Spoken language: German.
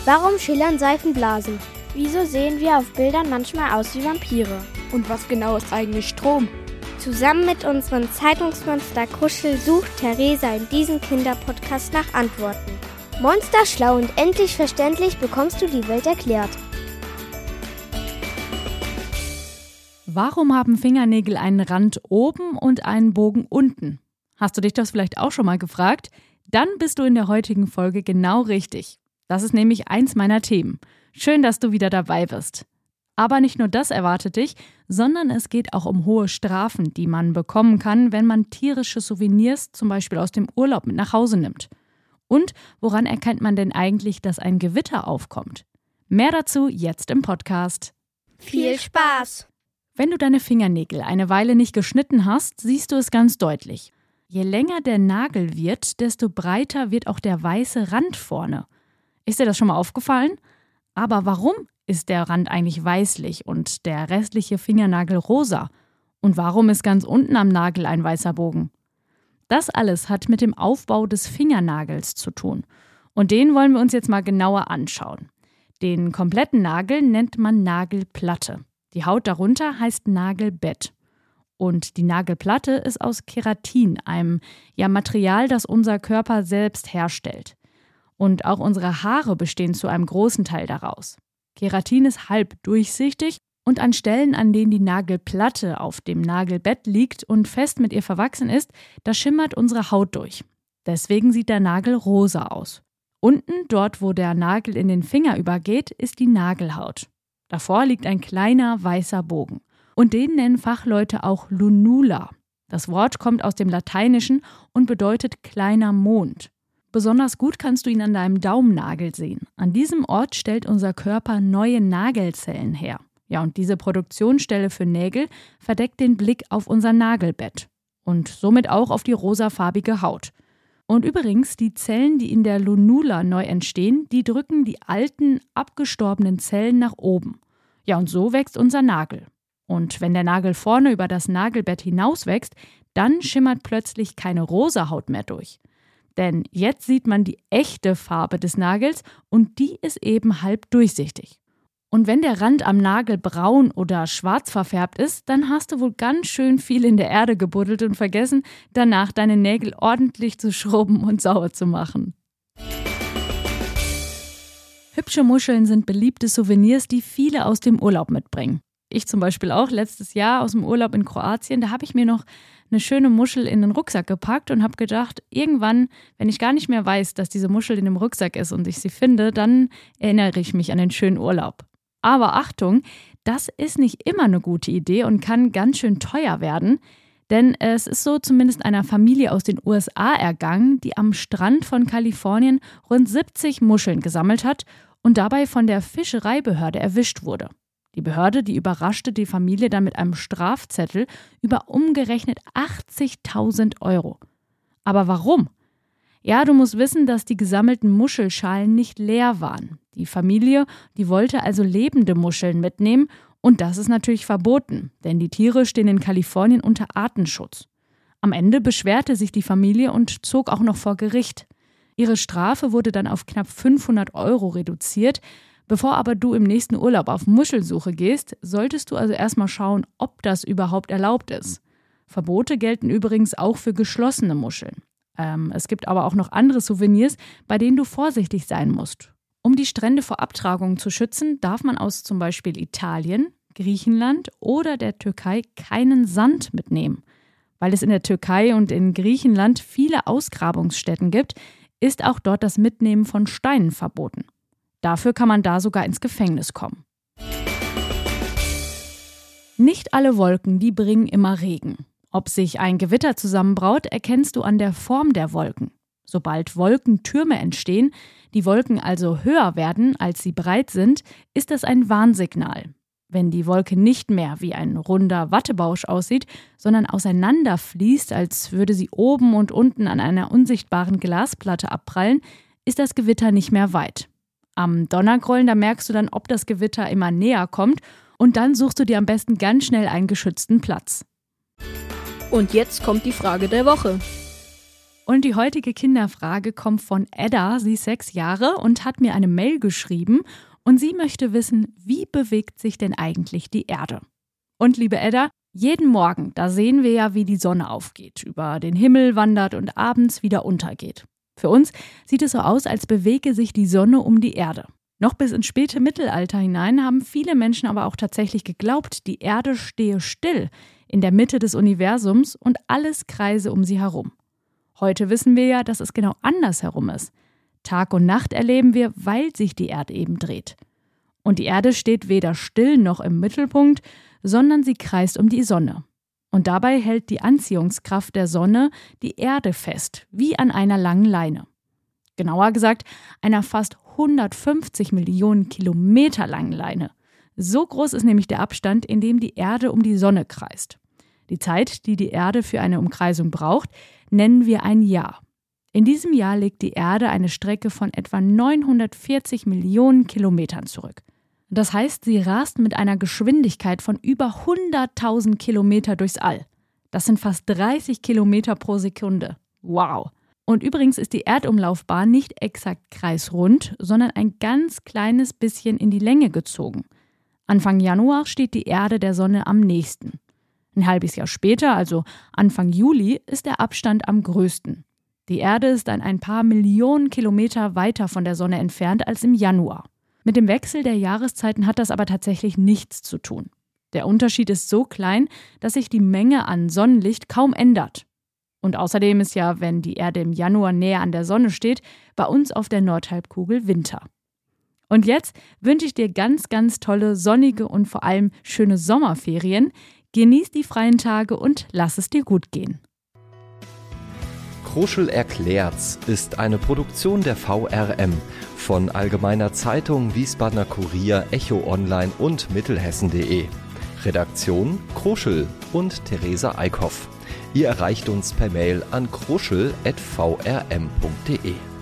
Warum schillern Seifenblasen? Wieso sehen wir auf Bildern manchmal aus wie Vampire? Und was genau ist eigentlich Strom? Zusammen mit unserem Zeitungsmonster Kuschel sucht Theresa in diesem Kinderpodcast nach Antworten. Monster schlau und endlich verständlich bekommst du die Welt erklärt. Warum haben Fingernägel einen Rand oben und einen Bogen unten? Hast du dich das vielleicht auch schon mal gefragt? Dann bist du in der heutigen Folge genau richtig. Das ist nämlich eins meiner Themen. Schön, dass du wieder dabei bist. Aber nicht nur das erwartet dich, sondern es geht auch um hohe Strafen, die man bekommen kann, wenn man tierische Souvenirs zum Beispiel aus dem Urlaub mit nach Hause nimmt. Und woran erkennt man denn eigentlich, dass ein Gewitter aufkommt? Mehr dazu jetzt im Podcast. Viel Spaß! Wenn du deine Fingernägel eine Weile nicht geschnitten hast, siehst du es ganz deutlich. Je länger der Nagel wird, desto breiter wird auch der weiße Rand vorne. Ist dir das schon mal aufgefallen? Aber warum ist der Rand eigentlich weißlich und der restliche Fingernagel rosa? Und warum ist ganz unten am Nagel ein weißer Bogen? Das alles hat mit dem Aufbau des Fingernagels zu tun. Und den wollen wir uns jetzt mal genauer anschauen. Den kompletten Nagel nennt man Nagelplatte. Die Haut darunter heißt Nagelbett. Und die Nagelplatte ist aus Keratin, einem Material, das unser Körper selbst herstellt. Und auch unsere Haare bestehen zu einem großen Teil daraus. Keratin ist halb durchsichtig und an Stellen, an denen die Nagelplatte auf dem Nagelbett liegt und fest mit ihr verwachsen ist, da schimmert unsere Haut durch. Deswegen sieht der Nagel rosa aus. Unten, dort wo der Nagel in den Finger übergeht, ist die Nagelhaut. Davor liegt ein kleiner weißer Bogen. Und den nennen Fachleute auch Lunula. Das Wort kommt aus dem Lateinischen und bedeutet kleiner Mond. Besonders gut kannst du ihn an deinem Daumennagel sehen. An diesem Ort stellt unser Körper neue Nagelzellen her. Ja, und diese Produktionsstelle für Nägel verdeckt den Blick auf unser Nagelbett. Und somit auch auf die rosafarbige Haut. Und übrigens, die Zellen, die in der Lunula neu entstehen, die drücken die alten, abgestorbenen Zellen nach oben. Ja, und so wächst unser Nagel. Und wenn der Nagel vorne über das Nagelbett hinaus wächst, dann schimmert plötzlich keine rosa Haut mehr durch. Denn jetzt sieht man die echte Farbe des Nagels und die ist eben halb durchsichtig. Und wenn der Rand am Nagel braun oder schwarz verfärbt ist, dann hast du wohl ganz schön viel in der Erde gebuddelt und vergessen, danach deine Nägel ordentlich zu schrubben und sauber zu machen. Hübsche Muscheln sind beliebte Souvenirs, die viele aus dem Urlaub mitbringen. Ich zum Beispiel auch letztes Jahr aus dem Urlaub in Kroatien, da habe ich mir noch eine schöne Muschel in den Rucksack gepackt und habe gedacht, irgendwann, wenn ich gar nicht mehr weiß, dass diese Muschel in dem Rucksack ist und ich sie finde, dann erinnere ich mich an den schönen Urlaub. Aber Achtung, das ist nicht immer eine gute Idee und kann ganz schön teuer werden, denn es ist so zumindest einer Familie aus den USA ergangen, die am Strand von Kalifornien rund 70 Muscheln gesammelt hat und dabei von der Fischereibehörde erwischt wurde. Die Behörde, die überraschte die Familie dann mit einem Strafzettel über umgerechnet 80.000 €. Aber warum? Ja, du musst wissen, dass die gesammelten Muschelschalen nicht leer waren. Die Familie, die wollte also lebende Muscheln mitnehmen und das ist natürlich verboten, denn die Tiere stehen in Kalifornien unter Artenschutz. Am Ende beschwerte sich die Familie und zog auch noch vor Gericht. Ihre Strafe wurde dann auf knapp 500 € reduziert. Bevor aber du im nächsten Urlaub auf Muschelsuche gehst, solltest du also erstmal schauen, ob das überhaupt erlaubt ist. Verbote gelten übrigens auch für geschlossene Muscheln. Es gibt aber auch noch andere Souvenirs, bei denen du vorsichtig sein musst. Um die Strände vor Abtragungen zu schützen, darf man aus zum Beispiel Italien, Griechenland oder der Türkei keinen Sand mitnehmen. Weil es in der Türkei und in Griechenland viele Ausgrabungsstätten gibt, ist auch dort das Mitnehmen von Steinen verboten. Dafür kann man da sogar ins Gefängnis kommen. Nicht alle Wolken, die bringen immer Regen. Ob sich ein Gewitter zusammenbraut, erkennst du an der Form der Wolken. Sobald Wolkentürme entstehen, die Wolken also höher werden, als sie breit sind, ist das ein Warnsignal. Wenn die Wolke nicht mehr wie ein runder Wattebausch aussieht, sondern auseinanderfließt, als würde sie oben und unten an einer unsichtbaren Glasplatte abprallen, ist das Gewitter nicht mehr weit. Am Donnergrollen, da merkst du dann, ob das Gewitter immer näher kommt und dann suchst du dir am besten ganz schnell einen geschützten Platz. Und jetzt kommt die Frage der Woche. Und die heutige Kinderfrage kommt von Edda, sie ist 6 Jahre und hat mir eine Mail geschrieben und sie möchte wissen, wie bewegt sich denn eigentlich die Erde? Und liebe Edda, jeden Morgen, da sehen wir ja, wie die Sonne aufgeht, über den Himmel wandert und abends wieder untergeht. Für uns sieht es so aus, als bewege sich die Sonne um die Erde. Noch bis ins späte Mittelalter hinein haben viele Menschen aber auch tatsächlich geglaubt, die Erde stehe still in der Mitte des Universums und alles kreise um sie herum. Heute wissen wir ja, dass es genau andersherum ist. Tag und Nacht erleben wir, weil sich die Erde eben dreht. Und die Erde steht weder still noch im Mittelpunkt, sondern sie kreist um die Sonne. Und dabei hält die Anziehungskraft der Sonne die Erde fest, wie an einer langen Leine. Genauer gesagt, einer fast 150 Millionen Kilometer langen Leine. So groß ist nämlich der Abstand, in dem die Erde um die Sonne kreist. Die Zeit, die die Erde für eine Umkreisung braucht, nennen wir ein Jahr. In diesem Jahr legt die Erde eine Strecke von etwa 940 Millionen Kilometern zurück. Das heißt, sie rast mit einer Geschwindigkeit von über 100.000 Kilometer durchs All. Das sind fast 30 Kilometer pro Sekunde. Wow! Und übrigens ist die Erdumlaufbahn nicht exakt kreisrund, sondern ein ganz kleines bisschen in die Länge gezogen. Anfang Januar steht die Erde der Sonne am nächsten. Ein halbes Jahr später, also Anfang Juli, ist der Abstand am größten. Die Erde ist dann ein paar Millionen Kilometer weiter von der Sonne entfernt als im Januar. Mit dem Wechsel der Jahreszeiten hat das aber tatsächlich nichts zu tun. Der Unterschied ist so klein, dass sich die Menge an Sonnenlicht kaum ändert. Und außerdem ist ja, wenn die Erde im Januar näher an der Sonne steht, bei uns auf der Nordhalbkugel Winter. Und jetzt wünsche ich dir ganz, ganz tolle, sonnige und vor allem schöne Sommerferien. Genieß die freien Tage und lass es dir gut gehen. Kruschel erklärt's ist eine Produktion der VRM von Allgemeiner Zeitung, Wiesbadener Kurier, Echo Online und Mittelhessen.de. Redaktion Kruschel und Theresa Eickhoff. Ihr erreicht uns per Mail an kruschel@vrm.de.